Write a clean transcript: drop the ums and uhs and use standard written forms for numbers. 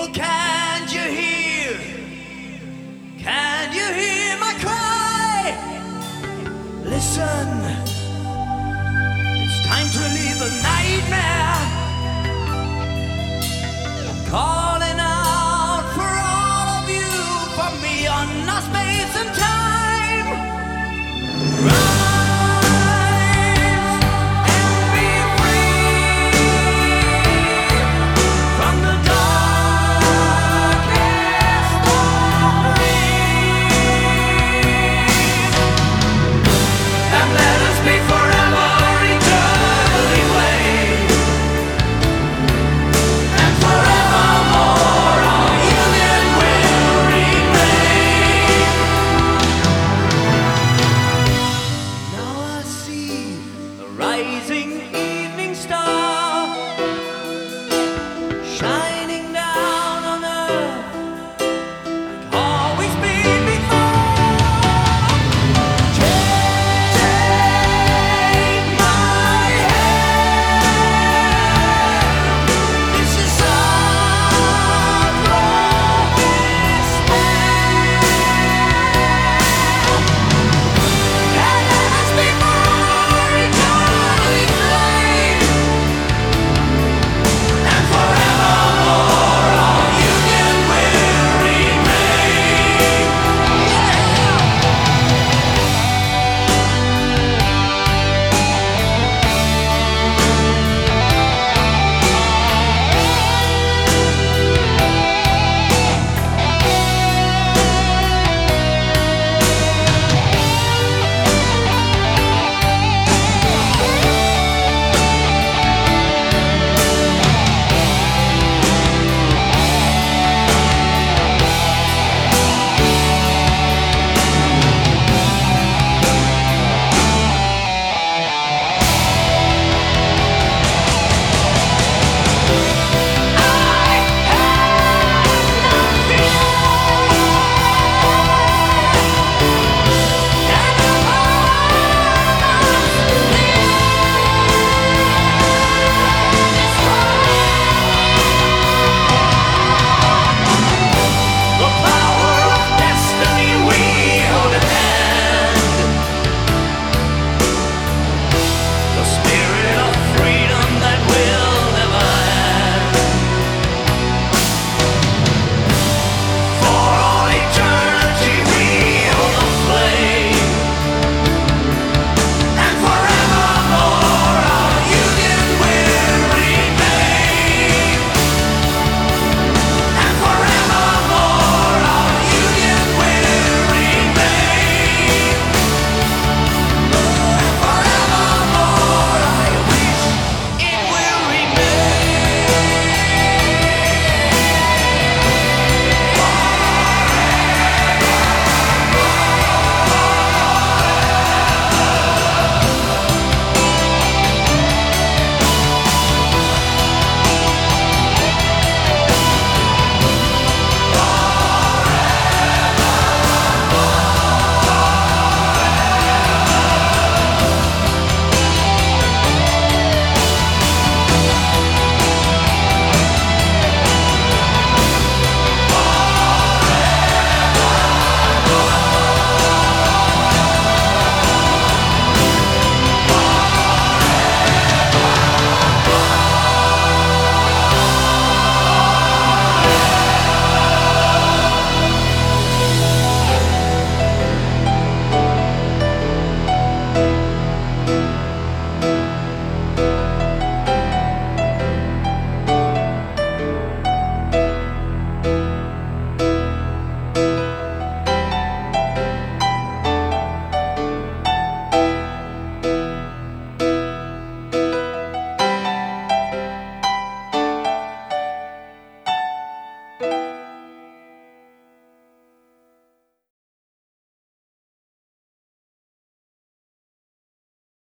Can you hear? Can you hear my cry? Listen, it's time to leave the nightmare. I'm calling out for all of you from beyond our space and time. Rise and be free from the darkest of dreams, and let us be forever eternally wait, and forevermore our union will remain. Now I see the rising evening star shining down on earth like always been before. Take my hand. This is our promised land. And let us be more eternally flame, and forevermore our union will remain. The power of destiny we hold in hand. The spirit of freedom that will never end. For all eternity we hold the flame, and forevermore our union will remain. And forevermore our union will remain. And forevermore I wish it will remain.